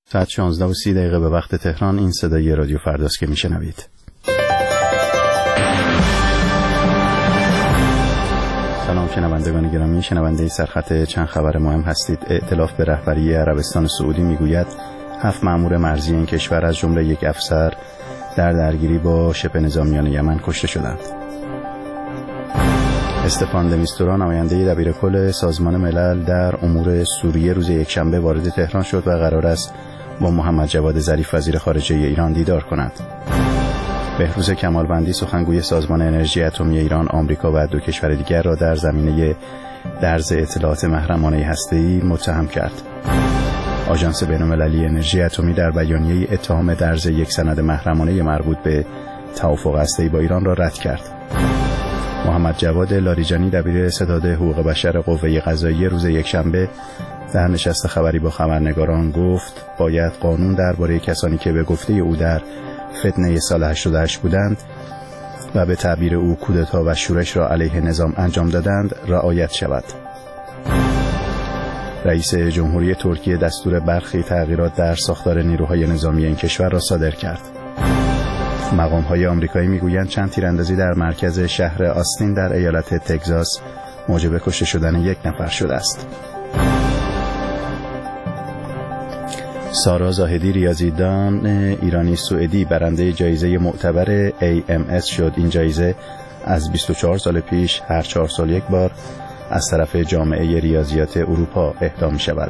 ساعت 16:30 به وقت تهران. این صدای رادیو فرداست که میشنوید. سلام شنوندگان گرامی، شنونده سرخط چند خبر مهم هستید. ائتلاف به رهبری عربستان سعودی میگوید 7 مأمور مرزی این کشور از جمله یک افسر در درگیری با شبه نظامیان یمن کشته شدند. استفان د میستورا، نماینده دبیرکل سازمان ملل در امور سوریه، روز یکشنبه وارد تهران شد و قرار است با محمد جواد ظریف وزیر خارجه ایران دیدار کند. بهروز کمالوندی، سخنگوی سازمان انرژی اتمی ایران، آمریکا و 2 کشور دیگر را در زمینه درز اطلاعات محرمانه هسته‌ای متهم کرد. آژانس بین‌المللی انرژی اتمی در بیانیه‌ای اتهام درز یک سند محرمانه مربوط به توافق هسته‌ای با ایران را رد کرد. محمد جواد لاریجانی، دبیر ستاد حقوق بشر قوه قضاییه، روز یکشنبه در نشست خبری با خبرنگاران گفت باید قانون درباره کسانی که به گفته او در فتنه سال 88 بودند و به تعبیر او کودتا و شورش را علیه نظام انجام دادند رعایت شود. رئیس جمهوری ترکیه دستور برخی تغییرات در ساختار نیروهای نظامی این کشور را صادر کرد. مقام‌های آمریکایی میگویند چند تیراندازی در مرکز شهر آستین در ایالت تگزاس موجب کشته شدن 1 نفر شده است. سارا زاهدی، ریاضیدان ایرانی سوئدی، برنده جایزه معتبر AMS شد. این جایزه از 24 سال پیش هر 4 سال یک بار از طرف جامعه ریاضیات اروپا اهدا می شود.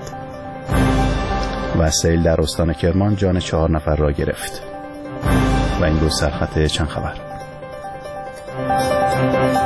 و سیل در استان کرمان جان 4 نفر را گرفت. و این 2 سرخط چند خبر.